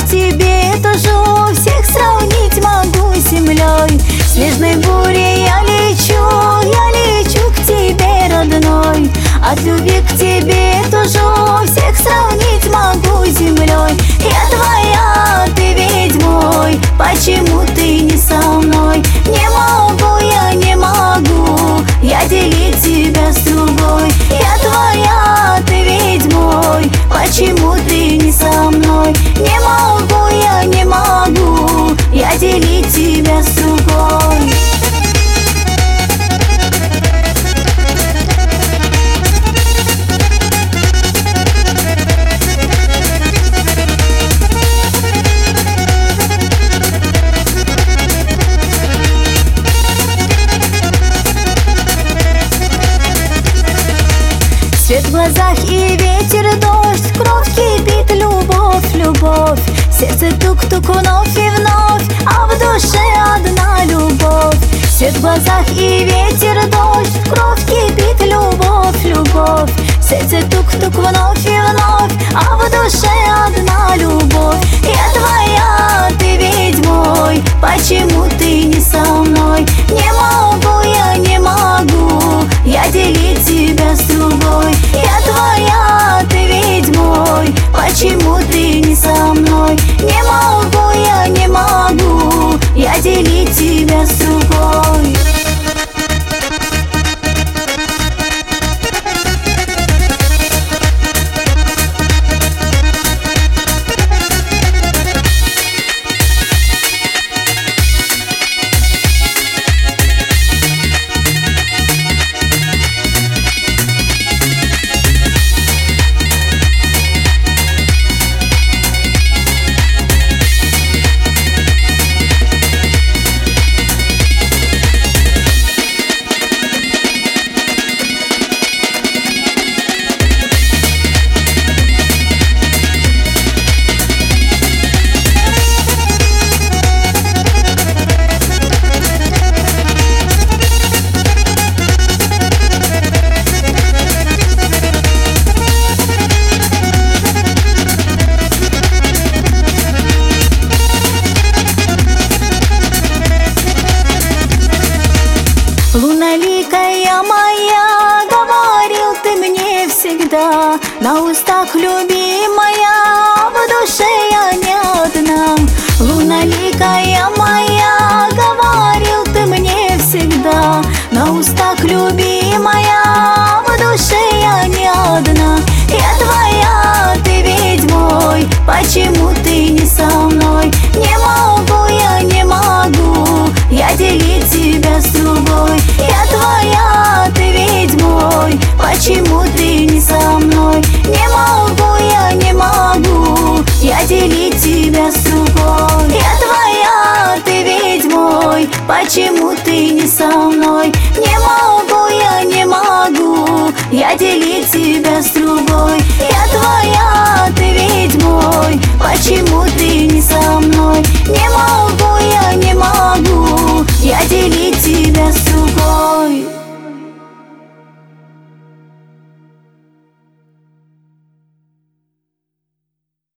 к тебе тужу, всех сравнить могу с землей. В снежной буре я лечу к тебе, родной. От любви к тебе тужу, всех сравнить могу с землей. Я твоя, ты ведь мой, почему ты не со мной? Не могу, я не могу я делить тебя с другой. Я твоя, ты ведь мой, почему ты не со мной? Не могу, я не могу я делить тебя с другой. Свет в глазах и ветер, дождь, кровь кипит, любовь, любовь. Сердце тук-тук вновь и вновь, а в душе одна любовь. Свет в глазах и ветер, дождь, кровь кипит, любовь, любовь. Сердце тук-тук вновь и вновь, а в душе одна любовь. Я твоя, ты ведь мой, почему ты не со мной? Не могу, я не могу я делить тебя с другой. Я твоя, ты ведь мой, почему ты не со мной? Не могу, я не могу я делить тебя с другой. Луналикая моя, говорил ты мне всегда, на устах любимая, а в душе я не одна. Луналикая моя, говорил ты мне всегда, на устах любимая, а в душе я не одна. Я твоя, ты ведь мой, почему ты не со мной? Не могу, я не могу я делить тебя с другой. Я твоя, ты ведь мой, почему ты не со мной? Не могу, я не могу я делить тебя с другой. Я твоя, ты ведь мой, почему ты не со мной? Не могу, я не могу я делить тебя с другой. Я твоя, ты ведь мой, почему ты не со мной? Не могу, я не могу я делить тебя с другой.